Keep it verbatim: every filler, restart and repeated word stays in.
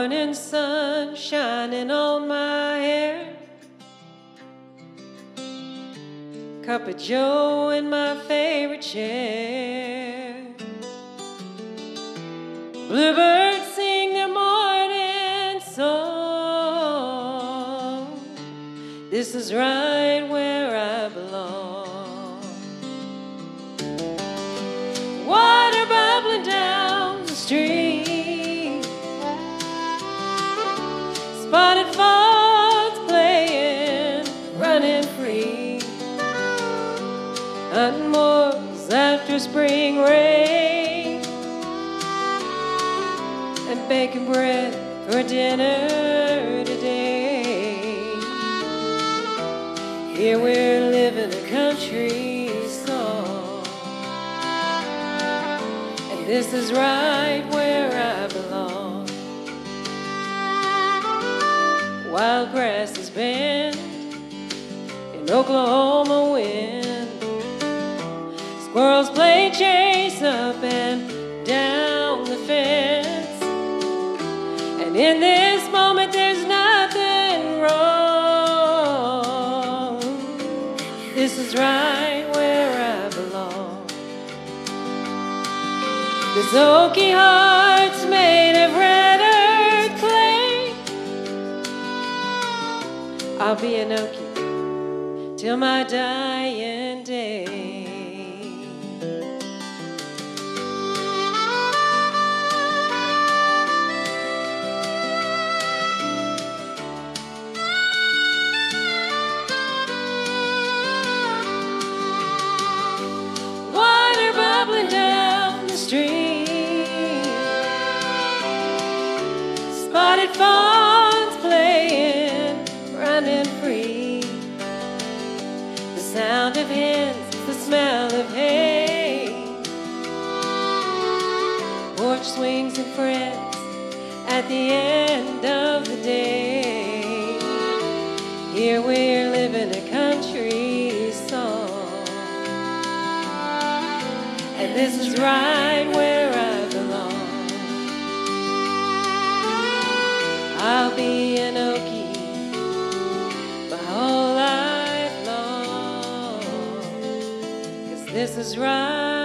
morning sun shining on my hair, cup of joe in my favorite chair, bluebirds sing their morning song. This is right where I belong. Water bubbling down the street, spotted fawns playing, running free. Hunting moors after spring rain, and baking bread for dinner today. Here we're living a country song, and this is right where I belong. Wild grasses bend in Oklahoma wind, squirrels play chase up and down the fence, and in this moment there's nothing wrong. This is right where I belong. This oaky heart's made of red earth clay. I'll be an Okie till my dying day. Water bubbling down the street, spotted fawns playing, running free. The sound of hens, the smell of hay, porch swings and friends at the end of the day. Here we're living a country song, and this is right where I belong. I'll be an Okie my whole life long, 'cause this is right